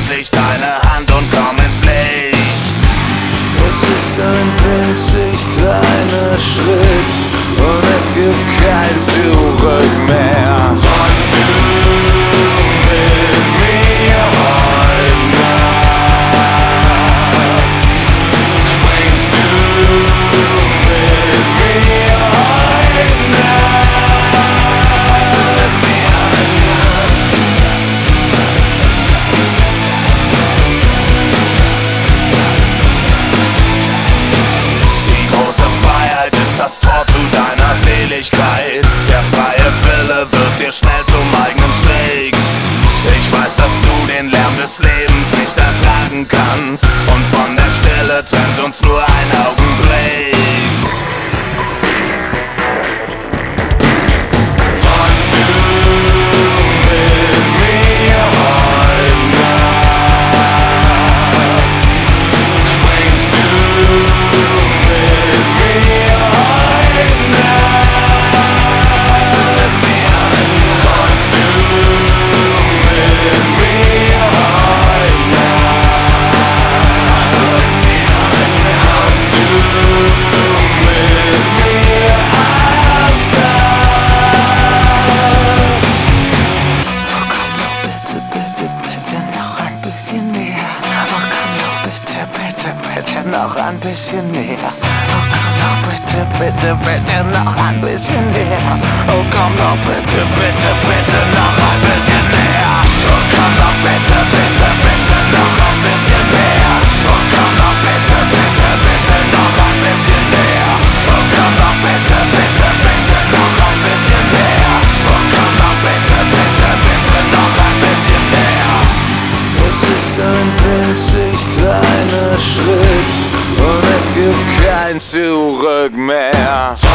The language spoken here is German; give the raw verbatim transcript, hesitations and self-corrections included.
endlich deine Hand und komm ins Licht. Es ist ein winzig kleiner Schritt und es gibt kein Zurück mehr. Träumst du mit mir heute Nacht? Springst du mit mir heute Nacht? Springst du mit mir heute Nacht? Die große Freiheit ist das Tor zu deiner Seligkeit. Der freie Wille wird dir schnell zum eigenen Steg. Ich weiß, dass du den Lärm des Lebens nicht ertragen kannst, und von der Stille trennt uns nur ein Augenblick. Träumst du mit mir heute Nacht? Springst du mit mir heute Nacht? Springst du mit mir heute Nacht? Träumst du mit mir heute Nacht? Träumst du mit mir heute Nacht? Träumst du mit mir als Nacht? Oh, komm doch bitte, bitte, bitte noch ein bisschen näher. Oh, komm doch bitte, bitte, bitte noch ein bisschen näher. Oh, komm doch bitte, bitte, bitte noch ein bisschen näher. Oh, komm doch bitte, bitte, bitte noch ein bisschen näher. Oh, komm doch bitte, bitte, bitte noch ein bisschen näher. Oh, komm doch bitte, bitte, bitte noch ein bisschen näher. Oh, komm doch bitte, bitte, bitte noch ein bisschen näher. Oh, komm doch bitte, bitte, bitte noch ein bisschen näher. Es ist ein winzig kleiner Schritt und es gibt kein Zurück mehr.